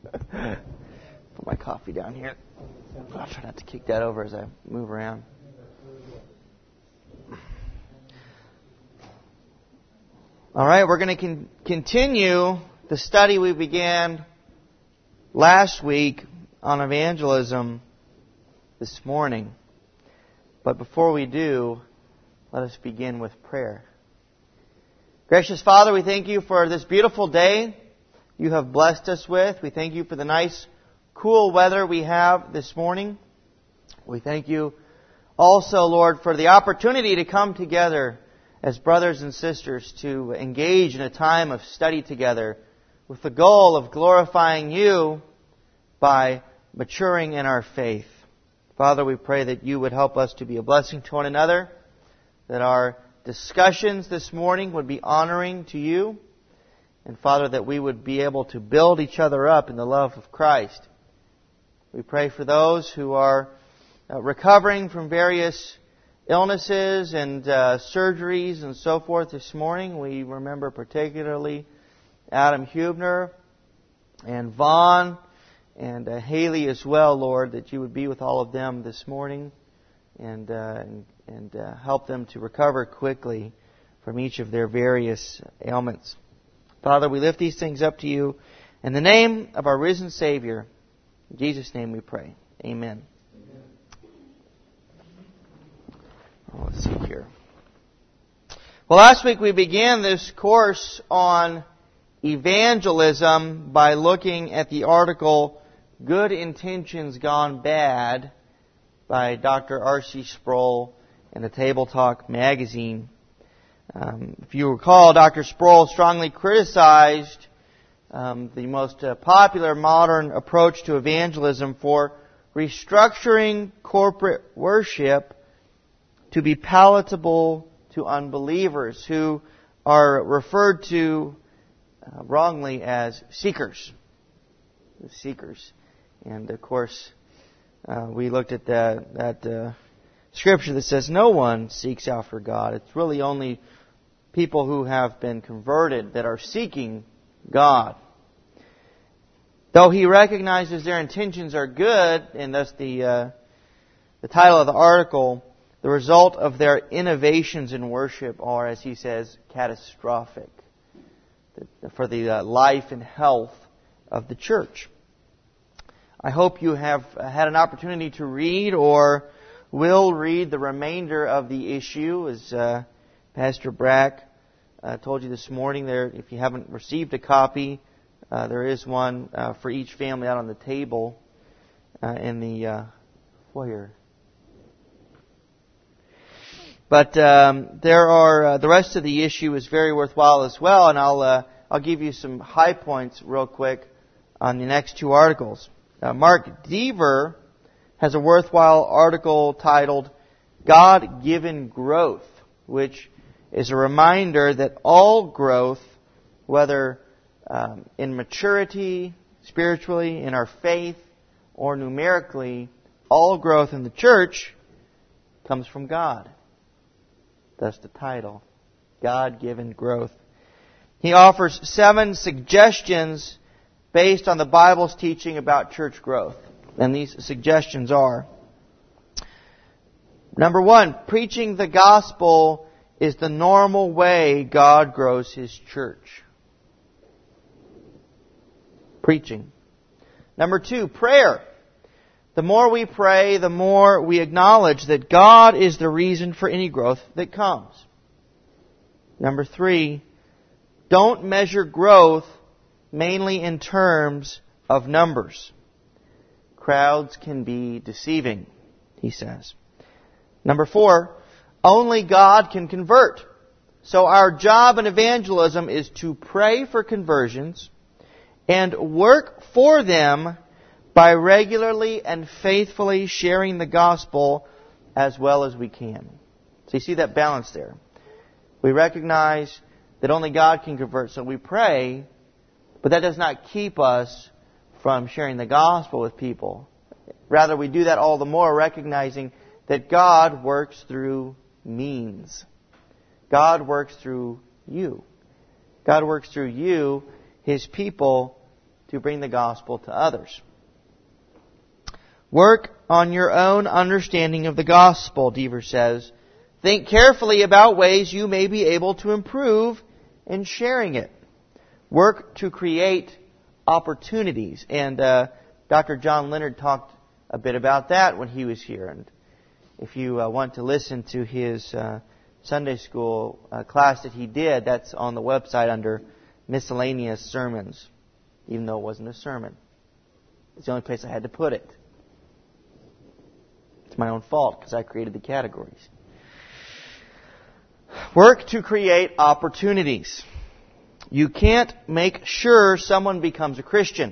Put my coffee down here. I'll try not to kick that over as I move around. All right, we're going to continue the study we began last week on evangelism this morning. But before we do, let us begin with prayer. Gracious Father, we thank you for this beautiful day you have blessed us with. We thank you for the nice, cool weather we have this morning. We thank you also, Lord, for the opportunity to come together as brothers and sisters to engage in a time of study together with the goal of glorifying you by maturing in our faith. Father, we pray that you would help us to be a blessing to one another, that our discussions this morning would be honoring to you, and Father, that we would be able to build each other up in the love of Christ. We pray for those who are recovering from various illnesses and surgeries and so forth this morning. We remember particularly Adam Hubner and Vaughn and Haley as well, Lord, that you would be with all of them this morning and help them to recover quickly from each of their various ailments. Father, we lift these things up to you in the name of our risen Savior. In Jesus' name we pray. Amen. Let's see here. Well, last week we began this course on evangelism by looking at the article Good Intentions Gone Bad by Dr. R.C. Sproul in the Table Talk magazine. If you recall, Dr. Sproul strongly criticized the most popular modern approach to evangelism for restructuring corporate worship to be palatable to unbelievers who are referred to wrongly as seekers. Seekers. And of course, we looked at that scripture that says no one seeks after God. It's really only people who have been converted that are seeking God. Though he recognizes their intentions are good, and thus the title of the article, the result of their innovations in worship are, as he says, catastrophic for the life and health of the church. I hope you have had an opportunity to read or will read the remainder of the issue. As Pastor Brack told you this morning, there, if you haven't received a copy, there is one for each family out on the table in the foyer. But there are the rest of the issue is very worthwhile as well, and I'll give you some high points real quick on the next two articles. Mark Dever has a worthwhile article titled God-Given Growth, which is a reminder that all growth, whether in maturity, spiritually, in our faith, or numerically, all growth in the church comes from God. That's the title, God-Given Growth. He offers 7 suggestions based on the Bible's teaching about church growth. And these suggestions are: number 1, preaching the gospel is the normal way God grows His church. Preaching. Number 2, prayer. The more we pray, the more we acknowledge that God is the reason for any growth that comes. Number 3, don't measure growth mainly in terms of numbers. Crowds can be deceiving, he says. Number 4, only God can convert. So our job in evangelism is to pray for conversions and work for them by regularly and faithfully sharing the gospel as well as we can. So you see that balance there. We recognize that only God can convert, so we pray, but that does not keep us from sharing the gospel with people. Rather, we do that all the more recognizing that God works through means. God works through you. God works through you, His people, to bring the gospel to others. Work on your own understanding of the gospel, Dever says. Think carefully about ways you may be able to improve in sharing it. Work to create opportunities. And Dr. John Leonard talked a bit about that when he was here. And if you want to listen to his Sunday school class that he did, that's on the website under miscellaneous sermons, even though it wasn't a sermon. It's the only place I had to put it. It's my own fault because I created the categories. Work to create opportunities. You can't make sure someone becomes a Christian,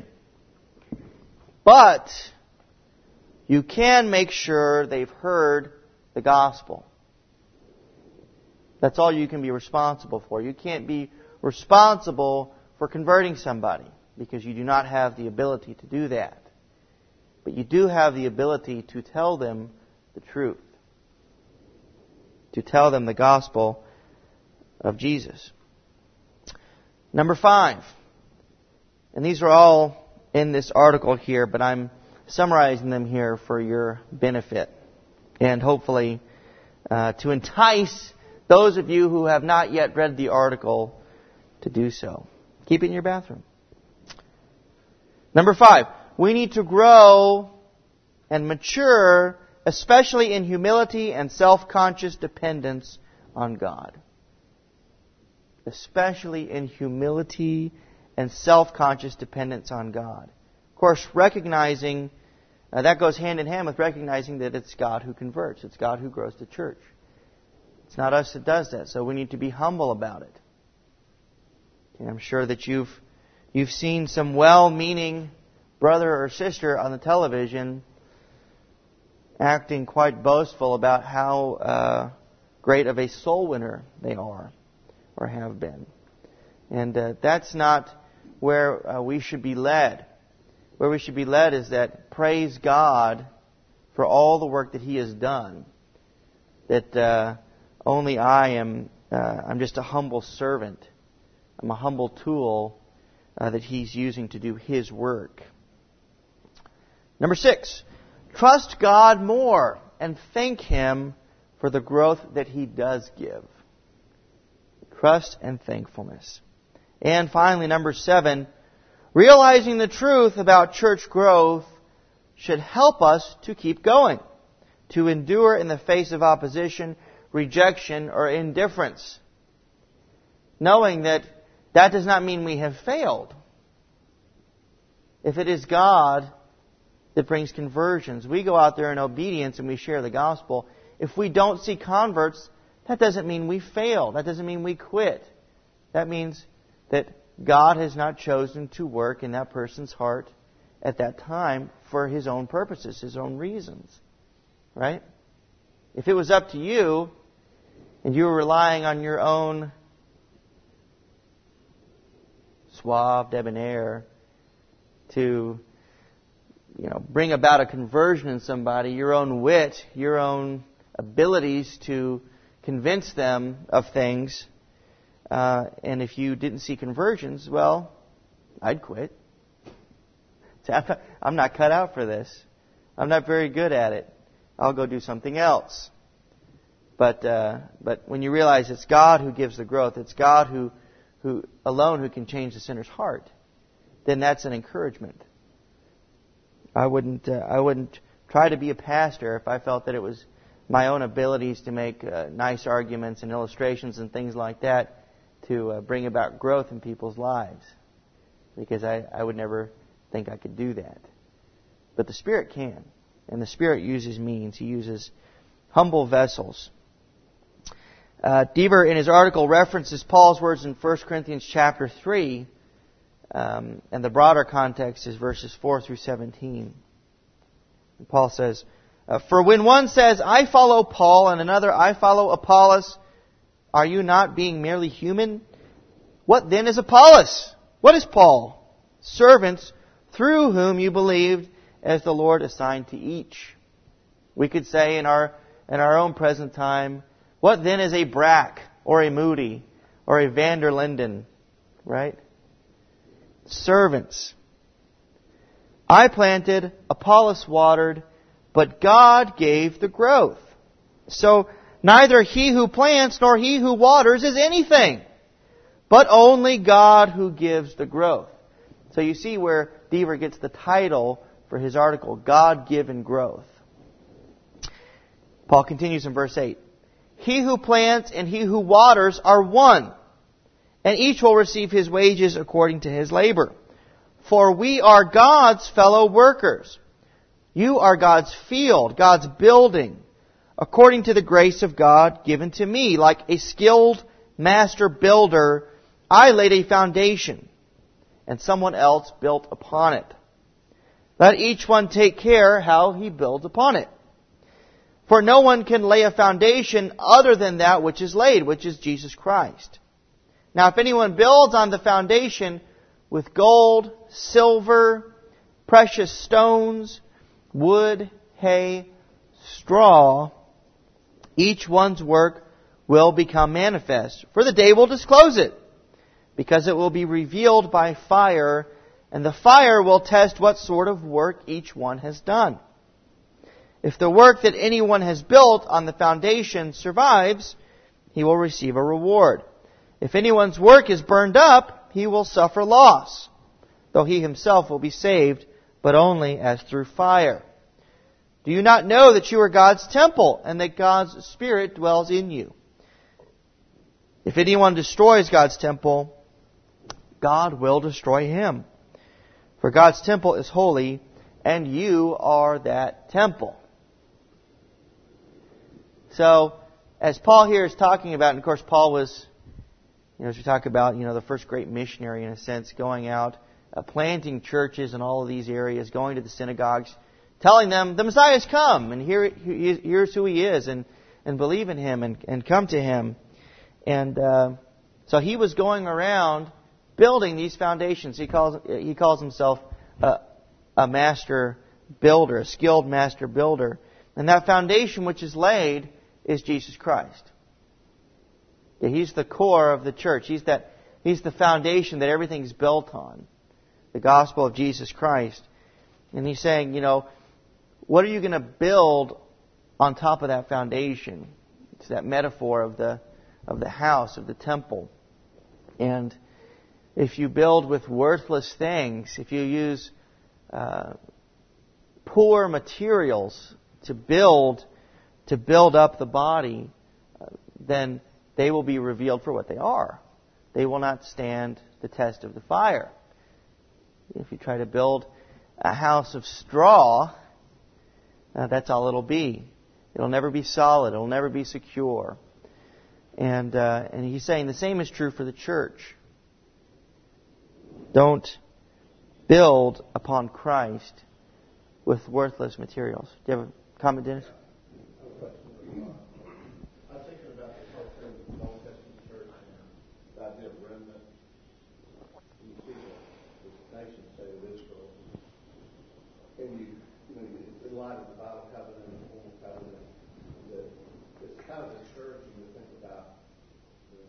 but you can make sure they've heard the gospel. That's all you can be responsible for. You can't be responsible for converting somebody because you do not have the ability to do that. But you do have the ability to tell them the truth, to tell them the gospel of Jesus. Number 5, and these are all in this article here, but I'm summarizing them here for your benefit and hopefully to entice those of you who have not yet read the article to do so. Keep it in your bathroom. Number 5, we need to grow and mature, especially in humility and self-conscious dependence on God. Especially in humility and self-conscious dependence on God. Of course, recognizing, that goes hand in hand with recognizing that it's God who converts. It's God who grows the church. It's not us that does that, so we need to be humble about it. And I'm sure that you've seen some well-meaning brother or sister on the television acting quite boastful about how great of a soul winner they are or have been. And that's not where we should be led. Where we should be led is that praise God for all the work that He has done. That only I'm just a humble servant. I'm a humble tool that He's using to do His work. Number 6, trust God more and thank Him for the growth that He does give. Trust and thankfulness. And finally, number 7, realizing the truth about church growth should help us to keep going, to endure in the face of opposition, rejection, or indifference. Knowing that does not mean we have failed. If it is God that brings conversions, we go out there in obedience and we share the gospel. If we don't see converts, that doesn't mean we fail. That doesn't mean we quit. That means that God has not chosen to work in that person's heart at that time for His own purposes, His own reasons. Right? If it was up to you and you were relying on your own suave, debonair to bring about a conversion in somebody, your own wit, your own abilities to convince them of things, and if you didn't see conversions, well, I'd quit. I'm not cut out for this. I'm not very good at it. I'll go do something else. But when you realize it's God who gives the growth, it's God who alone who can change the sinner's heart, then that's an encouragement. I wouldn't try to be a pastor if I felt that it was my own abilities to make nice arguments and illustrations and things like that to bring about growth in people's lives. Because I would never think I could do that. But the Spirit can. And the Spirit uses means. He uses humble vessels. Dever, in his article, references Paul's words in 1 Corinthians chapter 3. And the broader context is verses 4 through 17. And Paul says, for when one says, I follow Paul, and another, I follow Apollos, are you not being merely human? What then is Apollos? What is Paul? Servants through whom you believed, as the Lord assigned to each. We could say in our own present time, what then is a Brack, or a Moody, or a Van der Linden? Right? Servants. I planted, Apollos watered, but God gave the growth. So neither he who plants nor he who waters is anything, but only God who gives the growth. So you see where Deaver gets the title for his article, God-given growth. Paul continues in verse 8. He who plants and he who waters are one, and each will receive his wages according to his labor. For we are God's fellow workers. You are God's field, God's building, according to the grace of God given to me. Like a skilled master builder, I laid a foundation, and someone else built upon it. Let each one take care how he builds upon it. For no one can lay a foundation other than that which is laid, which is Jesus Christ. Now if anyone builds on the foundation with gold, silver, precious stones, wood, hay, straw, each one's work will become manifest, for the day will disclose it, because it will be revealed by fire, and the fire will test what sort of work each one has done. If the work that anyone has built on the foundation survives, he will receive a reward. If anyone's work is burned up, he will suffer loss, though he himself will be saved, but only as through fire. Do you not know that you are God's temple, and that God's Spirit dwells in you? If anyone destroys God's temple, God will destroy him. For God's temple is holy, and you are that temple. So, as Paul here is talking about, and of course Paul was, as we talk about, the first great missionary in a sense, going out, planting churches in all of these areas, going to the synagogues, telling them the Messiah has come, and here's who he is, and believe in him, and come to him. And so he was going around building these foundations. He calls himself a master builder, a skilled master builder. And that foundation which is laid is Jesus Christ. Yeah, he's the core of the church. He's the foundation that everything's built on. The gospel of Jesus Christ. And he's saying, what are you going to build on top of that foundation? It's that metaphor of the house, of the temple. And if you build with worthless things, if you use poor materials to build up the body, then they will be revealed for what they are. They will not stand the test of the fire. If you try to build a house of straw, that's all it'll be. It'll never be solid. It'll never be secure. And he's saying the same is true for the church. Don't build upon Christ with worthless materials. Do you have a comment, Dennis? I'm thinking about this whole thing with the Old Testament church and the idea of remnant. You see this nation, say, of Israel, and in light of the Bible covenant and the formal covenant, that it's kind of discouraging to think about the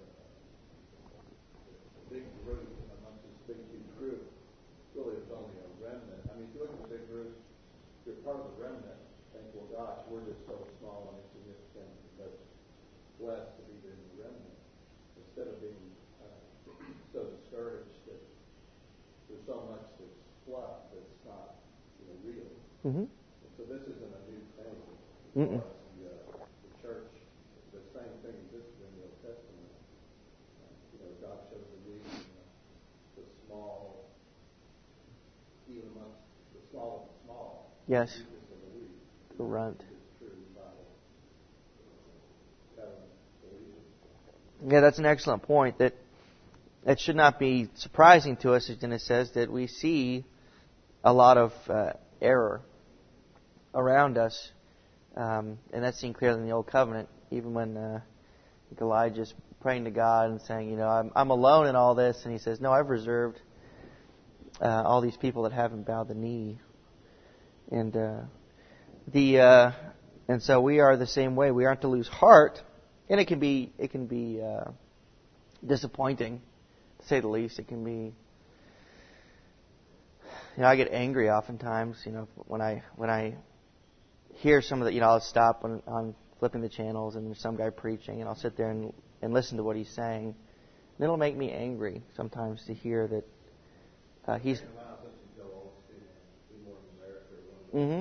big group amongst this big, huge group. Really, it's only a remnant. I mean, if you look at the big groups, you're part of the remnant. Think, well, gosh, we're just so small and insignificant, but blessed to be in the remnant. Instead of being so discouraged that there's so much that's fluff that's not real. Mm-hmm. So this isn't a new thing for us. The church, the same thing existed in the Old Testament. God shows the weak and the small, even amongst the small of the small. Yes. The runt. Yeah, that's an excellent point. That it should not be surprising to us, as Dennis says, that we see a lot of error around us, and that's seen clearly in the Old Covenant. Even when Elijah's praying to God and saying, I'm alone in all this, and he says, no, I've reserved all these people that haven't bowed the knee, and and so we are the same way. We aren't to lose heart, and it can be disappointing, to say the least. It can I get angry oftentimes, when I hear some of the, I'll stop on flipping the channels and there's some guy preaching, and I'll sit there and listen to what he's saying. And it'll make me angry sometimes to hear that he's... Mm-hmm.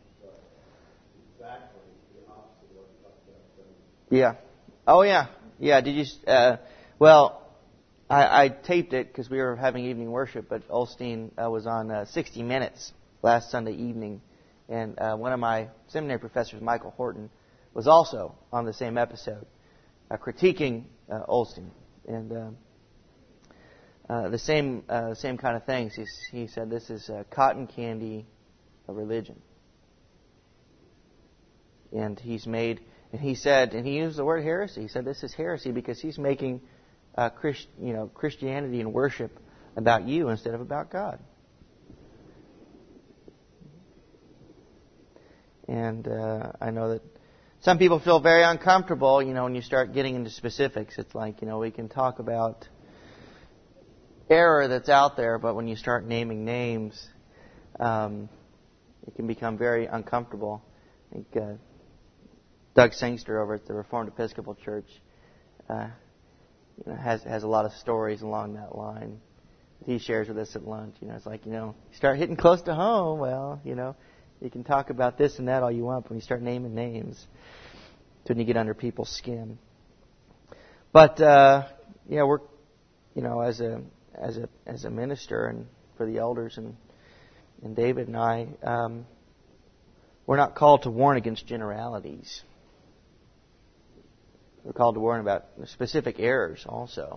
Yeah. Oh, yeah. Yeah, did you... well, I taped it because we were having evening worship, but Osteen was on 60 Minutes last Sunday evening. And one of my seminary professors, Michael Horton, was also on the same episode, critiquing Osteen. And the same kind of things. He said this is cotton candy of religion. And he used the word heresy. He said this is heresy because he's making Christianity and worship about you instead of about God. And I know that some people feel very uncomfortable, when you start getting into specifics. It's like, we can talk about error that's out there, but when you start naming names, it can become very uncomfortable. I think Doug Sangster over at the Reformed Episcopal Church has a lot of stories along that line. He shares with us at lunch. It's like, you start hitting close to home. Well, you can talk about this and that all you want, but when you start naming names, it's when you get under people's skin. But we're, as a minister and for the elders and David and I, we're not called to warn against generalities. We're called to warn about specific errors also.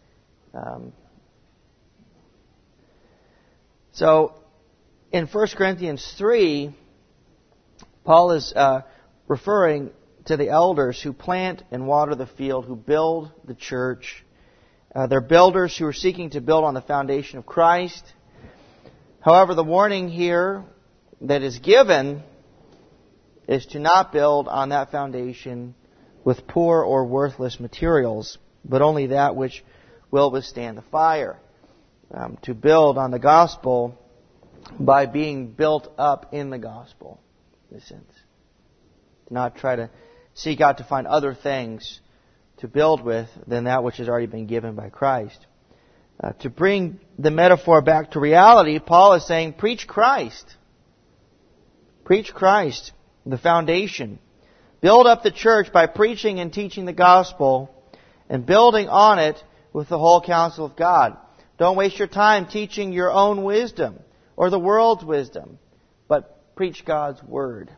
So, in 1 Corinthians 3, Paul is referring to the elders who plant and water the field, who build the church. They're builders who are seeking to build on the foundation of Christ. However, the warning here that is given is to not build on that foundation with poor or worthless materials, but only that which will withstand the fire. To build on the gospel by being built up in the gospel, in a sense. To not try to seek out to find other things to build with than that which has already been given by Christ. To bring the metaphor back to reality, Paul is saying, preach Christ. Preach Christ, the foundation. Build up the church by preaching and teaching the gospel and building on it with the whole counsel of God. Don't waste your time teaching your own wisdom or the world's wisdom, but preach God's word.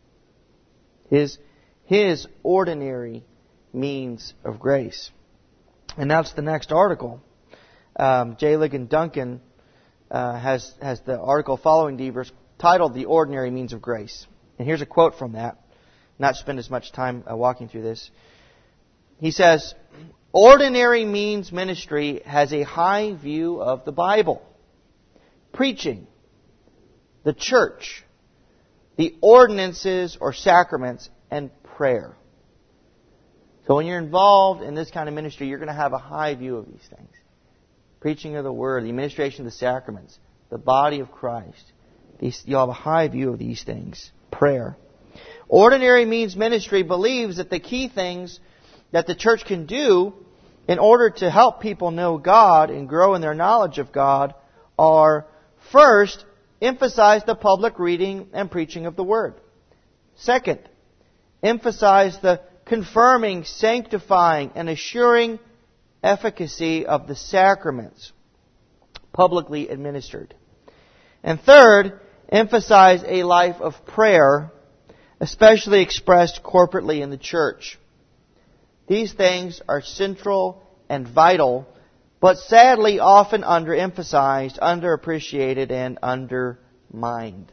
His ordinary means of grace. And that's the next article. J. Ligon Duncan has the article following Devers titled The Ordinary Means of Grace. And here's a quote from that. Not spend as much time walking through this. He says, ordinary means ministry has a high view of the Bible, preaching, the church, the ordinances or sacraments, and prayer. So when you're involved in this kind of ministry, you're going to have a high view of these things. Preaching of the Word, the administration of the sacraments, the body of Christ. You'll have a high view of these things. Prayer. Ordinary means ministry believes that the key things that the church can do in order to help people know God and grow in their knowledge of God are, first, emphasize the public reading and preaching of the Word. Second, emphasize the confirming, sanctifying, and assuring efficacy of the sacraments publicly administered. And third, emphasize a life of prayer, especially expressed corporately in the church. These things are central and vital, but sadly often underemphasized, underappreciated, and undermined.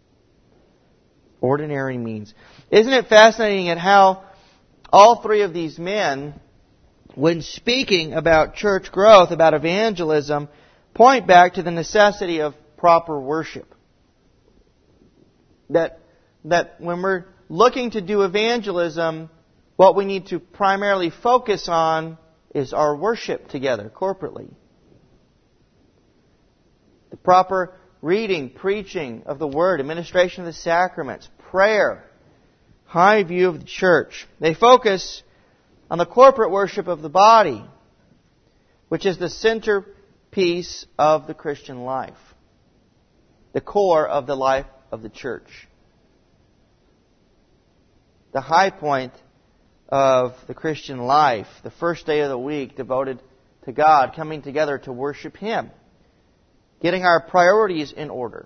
Ordinary means. Isn't it fascinating at how all three of these men, when speaking about church growth, about evangelism, point back to the necessity of proper worship. That when we're looking to do evangelism, what we need to primarily focus on is our worship together, corporately. The proper reading, preaching of the Word, administration of the sacraments, prayer, high view of the church. They focus on the corporate worship of the body, which is the centerpiece of the Christian life, the core of the life of the church, the high point of the Christian life, the first day of the week devoted to God, coming together to worship Him, getting our priorities in order.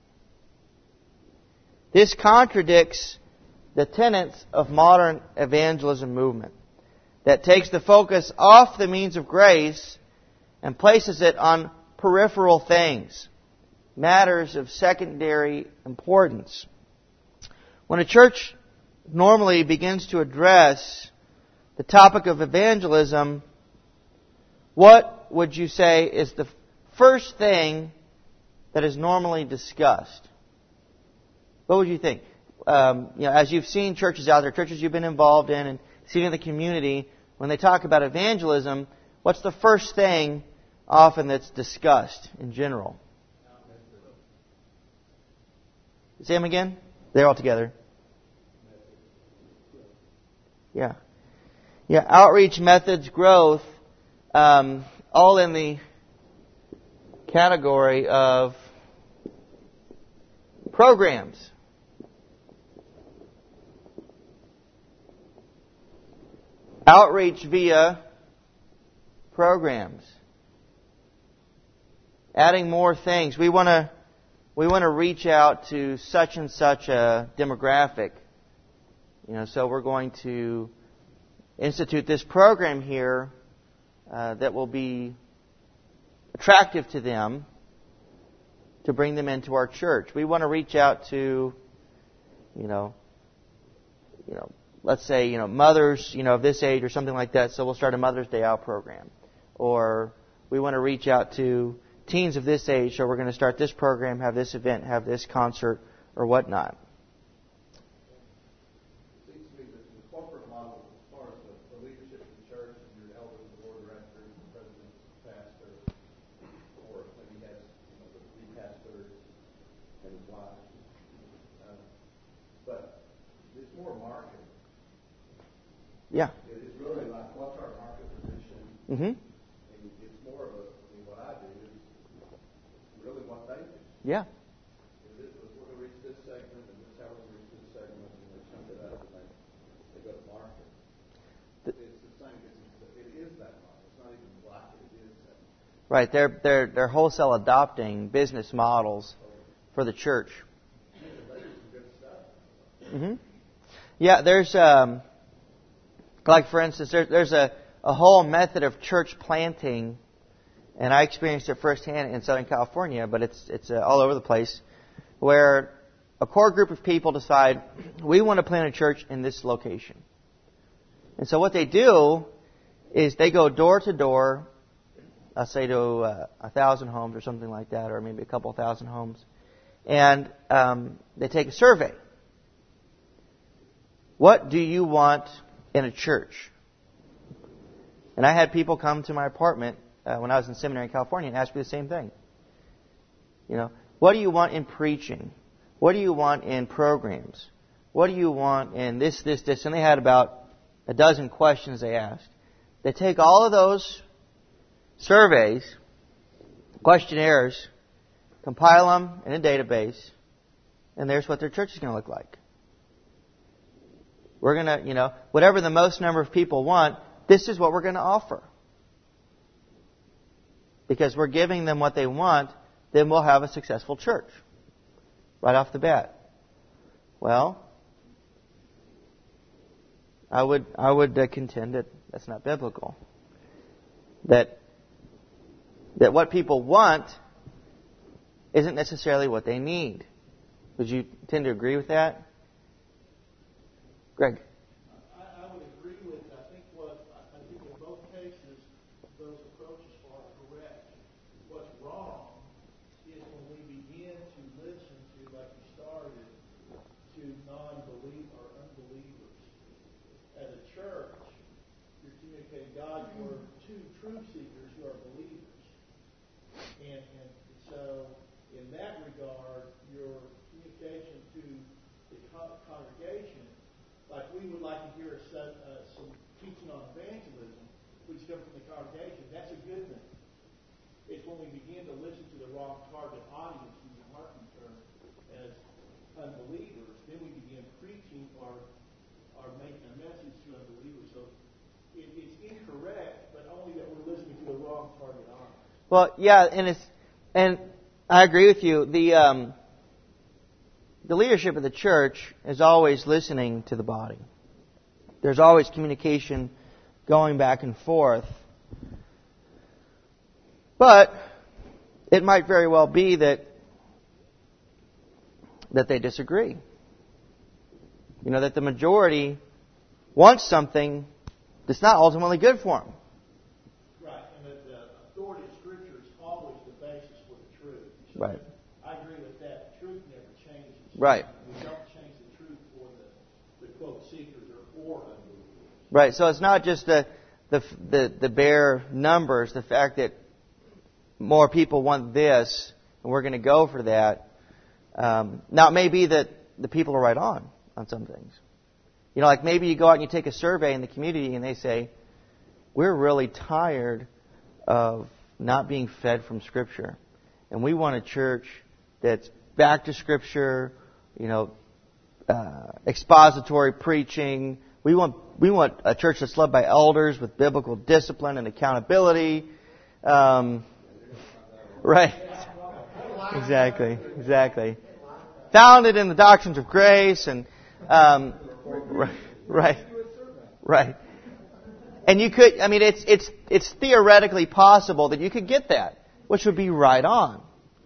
This contradicts the tenets of modern evangelism movement that takes the focus off the means of grace and places it on peripheral things, matters of secondary importance. When a church normally begins to address the topic of evangelism, what would you say is the first thing that is normally discussed? What would you think? As you've seen churches out there, churches you've been involved in and seen in the community, when they talk about evangelism, what's the first thing often that's discussed in general? Say them again? They're all together. Yeah. Outreach, methods, growth, all in the category of programs. Outreach via programs. Adding more things. We want to reach out to such and such a demographic. So we're going to institute this program here that will be attractive to them to bring them into our church. We want to reach out to, let's say, mothers, of this age or something like that, so we'll start a Mother's Day Out program. Or we want to reach out to teens of this age, so we're going to start this program, have this event, have this concert, or whatnot. It seems to me that the corporate model, as far as the leadership of the church, and your elders, the board of directors, the president, the pastor, or maybe he has the three pastors and his wife. But it's more marketing. Yeah. It's really like, what's our market position? Mm-hmm. And it's more of what I do is really what they do. Yeah. We're going to reach this segment, and this is how we're going to reach this segment, and they sum it up, and they go to market. It's the same. It is that model. It's not even black. It is that. Right. They're wholesale adopting business models for the church. Mm-hmm. Yeah. There's like for instance, there's a whole method of church planting, and I experienced it firsthand in Southern California, but it's all over the place, where a core group of people decide, we want to plant a church in this location. And so what they do is they go door to door, I'll say to 1,000 homes or something like that, or maybe a couple thousand homes, and they take a survey. What do you want in a church? And I had people come to my apartment when I was in seminary in California and ask me the same thing. What do you want in preaching? What do you want in programs? What do you want in this? And they had about a dozen questions they asked. They take all of those surveys, questionnaires, compile them in a database, and there's what their church is going to look like. We're going to, whatever the most number of people want, this is what we're going to offer. Because we're giving them what they want, then we'll have a successful church. Right off the bat. Well, I would contend that that's not biblical. That what people want isn't necessarily what they need. Would you tend to agree with that? Greg? I would agree with, I think in both cases, those approaches are correct. What's wrong is when we begin to listen to, like you started, to non-believer or unbelievers. As a church, you're communicating God's word to truth seekers who are believers. And so, in that regard, congregation, that's a good thing. It's when we begin to listen to the wrong target audience, using Martin's term, as unbelievers, then we begin preaching or making a message to unbelievers. So it's incorrect, but only that we're listening to the wrong target audience. Well, yeah, and I agree with you. The leadership of the church is always listening to the body. There's always communication going back and forth. But it might very well be that they disagree. You know, that the majority wants something that's not ultimately good for them. Right, and that the authority of Scripture is always the basis for the truth. So Right. I agree with that. Truth never changes. Right. We don't change the truth for the quote seekers or for unbelievers. Right. So it's not just the bare numbers, the fact that more people want this, and we're going to go for that. Now, it may be that the people are right on some things. You know, like maybe you go out and you take a survey in the community and they say, we're really tired of not being fed from Scripture. And we want a church that's back to Scripture, you know, expository preaching. We want a church that's led by elders with biblical discipline and accountability. Right. Exactly. Founded in the doctrines of grace and right. And you could, I mean, it's theoretically possible that you could get that, which would be right on.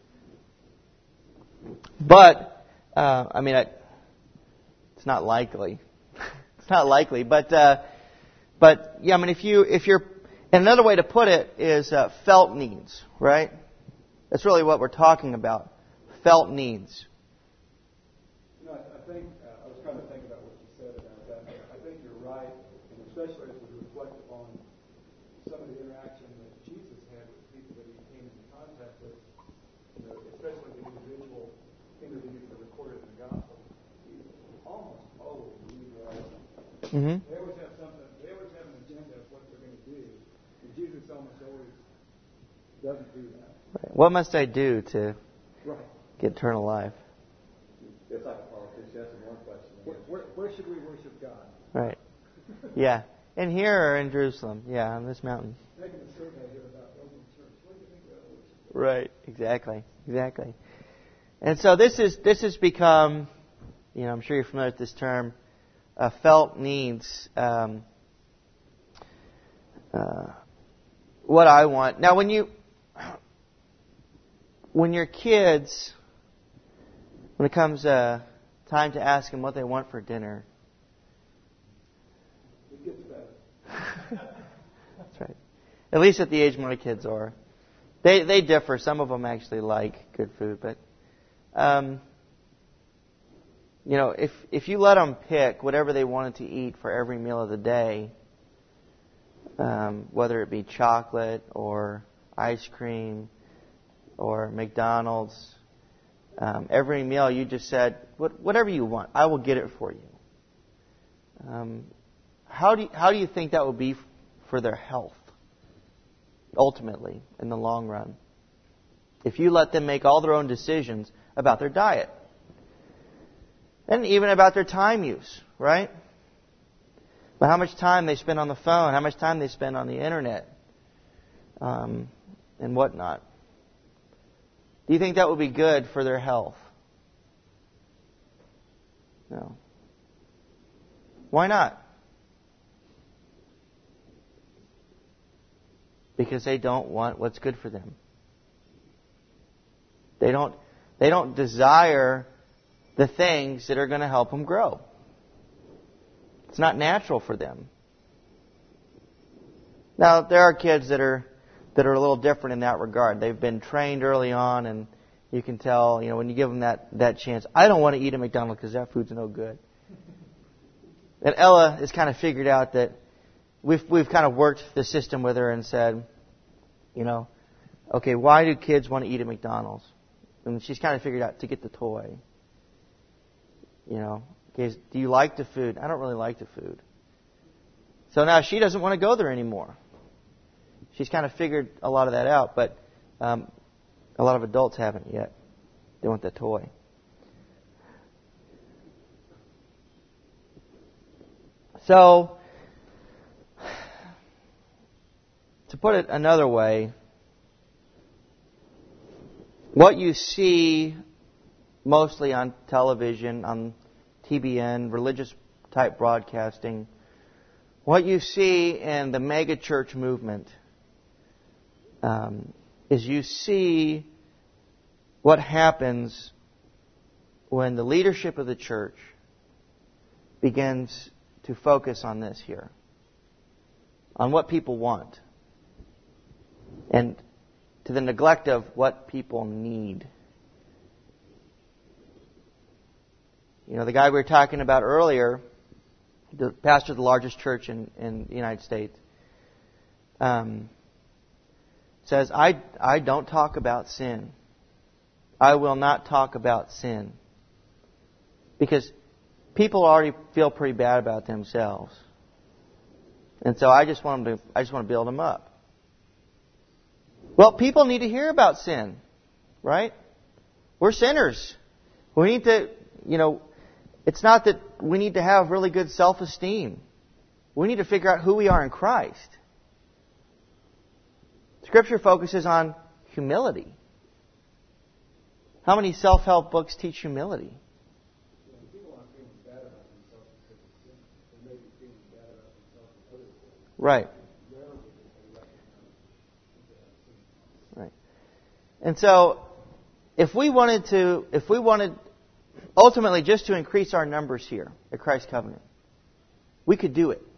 But I mean, it's not likely. It's not likely. But yeah, I mean, if you're, and another way to put it is felt needs, right? That's really what we're talking about. Felt needs. You know, I think, I was trying to think about what you said about that. I think you're right, and especially as we reflect upon some of the interaction that Jesus had with people that he came into contact with, you know, especially the individual interviews that are recorded in the gospel. He almost always used right. Mm-hmm. They always have something, they always have an agenda of what they're going to do. And Jesus almost always doesn't do that. Right. What must I do to Right. get eternal life? It's like a politician asking one question. Where should we worship God? Right. Yeah. And here or in Jerusalem? Yeah, on this mountain. Making a survey here about building a church. What do you think about worship? Right. Exactly. And so this has become, you know, I'm sure you're familiar with this term, felt needs. What I want. Now, when your kids, when it comes time to ask them what they want for dinner, It gets better. that's right. At least at the age my kids are, they differ. Some of them actually like good food, but you know, if you let them pick whatever they wanted to eat for every meal of the day, whether it be chocolate or ice cream or McDonald's, every meal you just said, whatever you want, I will get it for you. How do you think that would be for their health, ultimately, in the long run? If you let them make all their own decisions about their diet. And even about their time use, right? But how much time they spend on the phone, how much time they spend on the internet, and whatnot. Do you think that would be good for their health? No. Why not? Because they don't want what's good for them. They don't desire the things that are going to help them grow. It's not natural for them. Now, there are kids that are a little different in that regard. They've been trained early on, and you can tell, you know, when you give them that chance, I don't want to eat at McDonald's because that food's no good. And Ella has kind of figured out that we've kind of worked the system with her and said, you know, okay, why do kids want to eat at McDonald's? And she's kind of figured out to get the toy. You know, okay, do you like the food? I don't really like the food. So now she doesn't want to go there anymore. She's kind of figured a lot of that out, but a lot of adults haven't yet. They want the toy. So, to put it another way, what you see mostly on television, on TBN, religious type broadcasting, what you see in the megachurch movement is you see what happens when the leadership of the church begins to focus on this here, on what people want, and to the neglect of what people need. You know, the guy we were talking about earlier, the pastor of the largest church in the United States, says, I don't talk about sin. I will not talk about sin. Because people already feel pretty bad about themselves. And so I just want to build them up. Well, people need to hear about sin, right? We're sinners. We need to, it's not that we need to have really good self-esteem. We need to figure out who we are in Christ. Scripture focuses on humility. How many self-help books teach humility? People aren't feeling bad about themselves because of sin. They may be feeling bad about themselves in other ways. Right. Right. And so, if we wanted ultimately just to increase our numbers here at Christ Covenant, we could do it.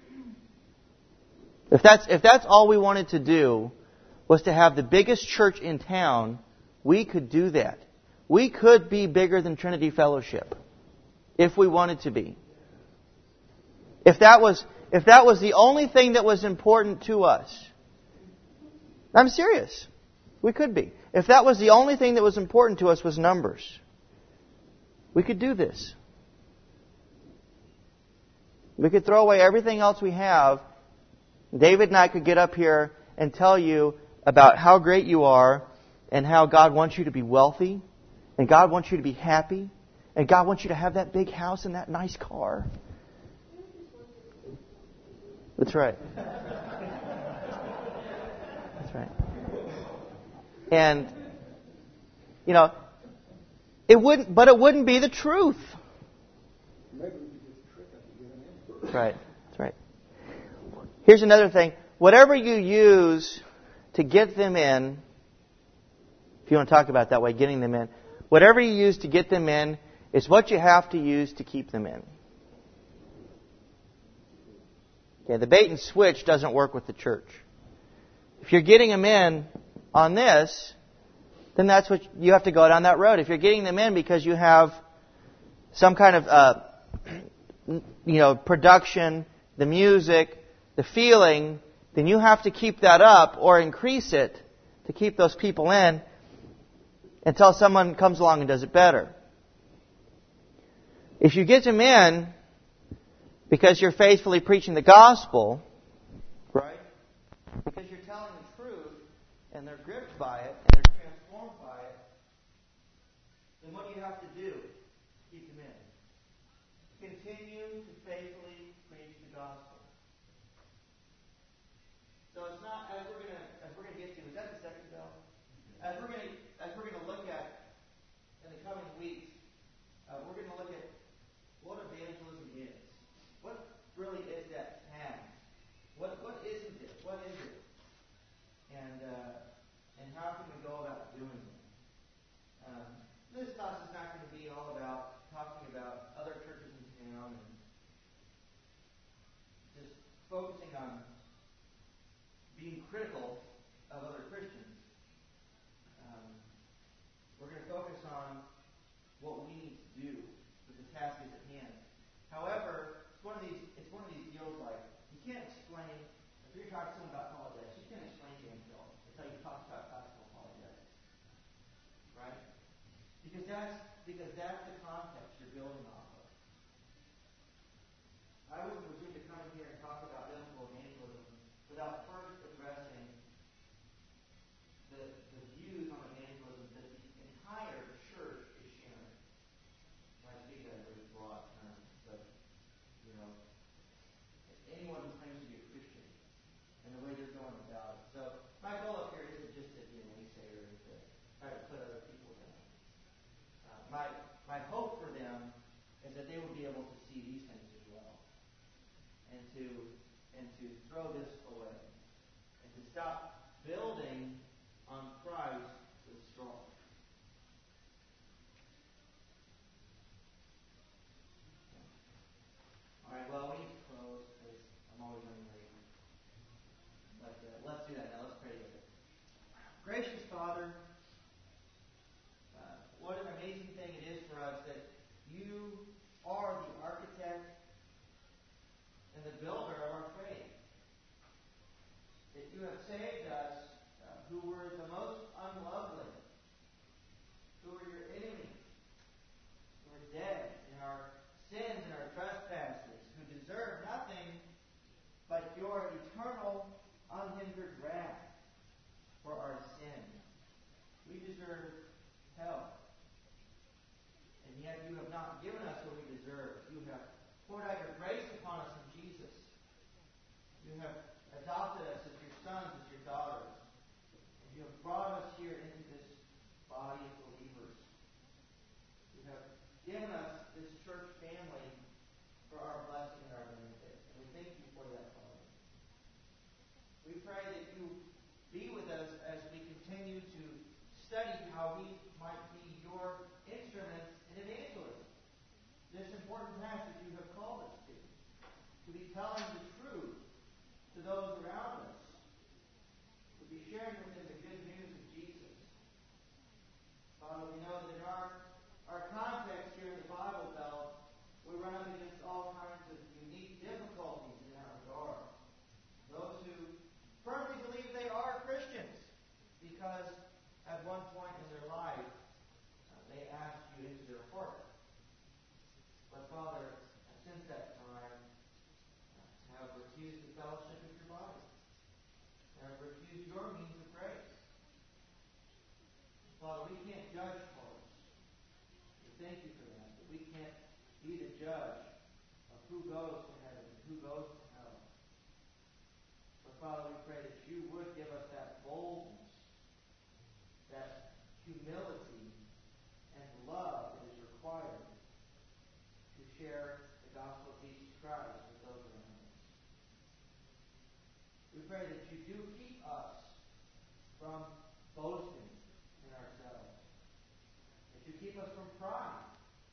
If that's all we wanted to do was to have the biggest church in town, we could do that. We could be bigger than Trinity Fellowship if we wanted to be. If that was the only thing that was important to us, I'm serious. We could be. If that was the only thing that was important to us was numbers, we could do this. We could throw away everything else we have. David and I could get up here and tell you about how great you are and how God wants you to be wealthy and God wants you to be happy and God wants you to have that big house and that nice car. That's right. That's right. And, it wouldn't be the truth. That's right. That's right. Here's another thing. Whatever you use to get them in, if you want to talk about it that way, getting them in, whatever you use to get them in is what you have to use to keep them in. Okay, the bait and switch doesn't work with the church. If you're getting them in on this, then that's what you have to go down that road. If you're getting them in because you have some kind of production, the music, the feeling, then you have to keep that up or increase it to keep those people in until someone comes along and does it better. If you get them in because you're faithfully preaching the gospel, right? Because you're telling the truth and they're gripped by it and they're transformed by it, then what do you have to do to keep them in? Continue to faithfully preach the gospel. So it's not, as we're gonna get to, is that the second bell? As we're gonna look at in the coming weeks, we're gonna look at what evangelism is. What really is that task? What isn't it? What is it? And how can we go about doing it? This class is not going to be all about talking about other churches in town and just focusing on being critical of other Christians. We're going to focus on what we need to do with the task is at hand. However, it's one of these deals like you can't explain. If you're talking to someone about apologetics, you can't explain to them until you talk about classical apologetics, right? Because that's the context you're building off of. I wouldn't presume to come in here and talk about biblical evangelism without first addressing to throw this away. And to stop building on Christ with straw. All right, well, we need to close because I'm always running late. But let's do that now. Let's pray together. Gracious Father, what an amazing thing it is for us that you are the architect and the builder of our faith. That you have saved us who were the most unlovely, who were your enemies, who were dead in our sins and our trespasses, who deserve nothing but your eternal, unhindered wrath for our sin. We deserve hell. And yet you have not given us what we deserve. You have poured out your grace upon us in Jesus. You have adopted us as your sons, as your daughters. And you have brought us here into this body of believers. You have given us this church family for our blessing and our benefit. And we thank you for that, Father. We pray that you be with us as we continue to study how we might be your instruments in evangelism. This important task that you have called us to be telling the truth to those around us, to be sharing with them the good news of Jesus. Father, we know that in our context here in the Bible Belt, we run up against all kinds of unique difficulties in that regard. Those who firmly believe they are Christians because at one point in their life they asked you into their heart. But Father, since that time, have refused the fellowship of your body. Have refused your means of grace. Father, we can't judge hearts. We thank you for that. But we can't be the judge of who goes to heaven and who goes to hell. But Father, we pray that you would give us that boldness, that humility, and love that is required to share the gospel of Jesus Christ with those around us. We pray that you do keep us from boasting in ourselves. That you keep us from pride.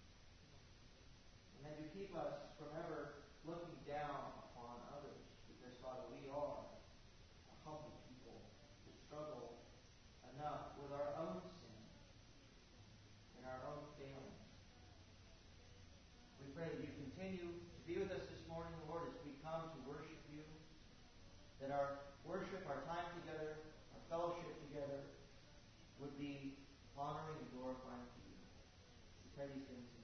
And that you keep us from ever looking down upon others. Because, Father, we are a humble people who struggle enough with our own sin and our own failings. We pray that you continue to be with us this morning, Lord, as we come to worship you. That our worship, our time together, our fellowship together would be honoring and glorifying to you. We pray these things